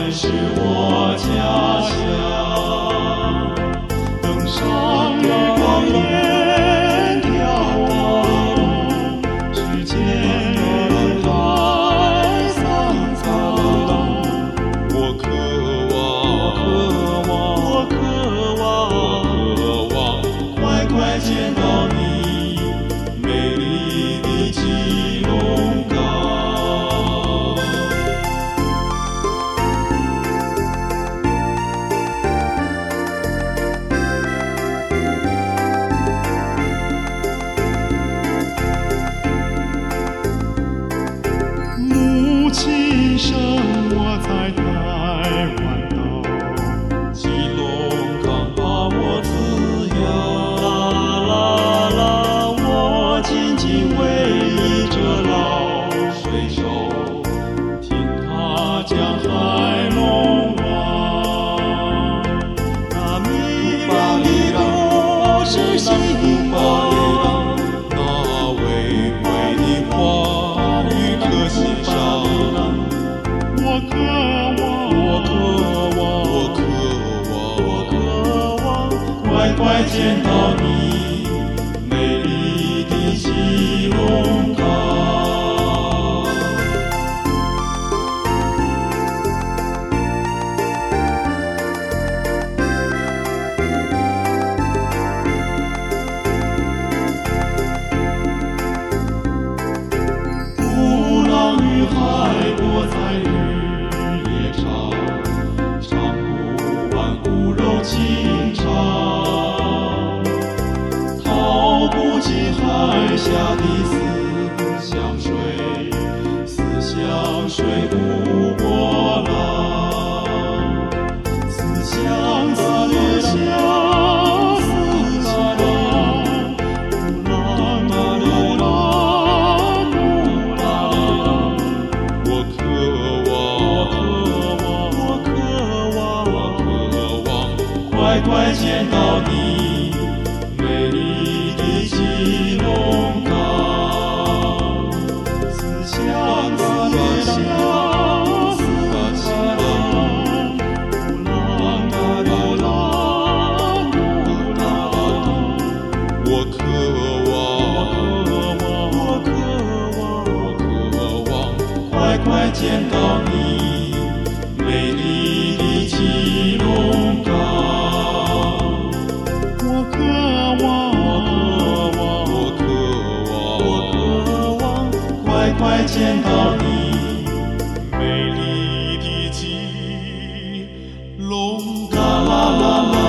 是我家乡。登上日光烟飘动，只见人海苍苍。我渴望，快快见到你美丽的基隆港。母亲生我在台湾岛，基隆港把我滋养。啦啦啦，我紧紧偎依着老水手，听他讲海龙王。那迷人的故事兴旺，那巍巍的话语可欣赏。我渴望，快快见到你美丽的基隆港。鼓浪屿海波在日夜长，唱不完骨肉情长，淘不尽海下的思乡水无波浪，思乡，我渴望，快快见到你美丽的基隆港。思乡，我渴望，快快见到你美丽的基隆港。我渴望，快快见到你美丽的基隆港。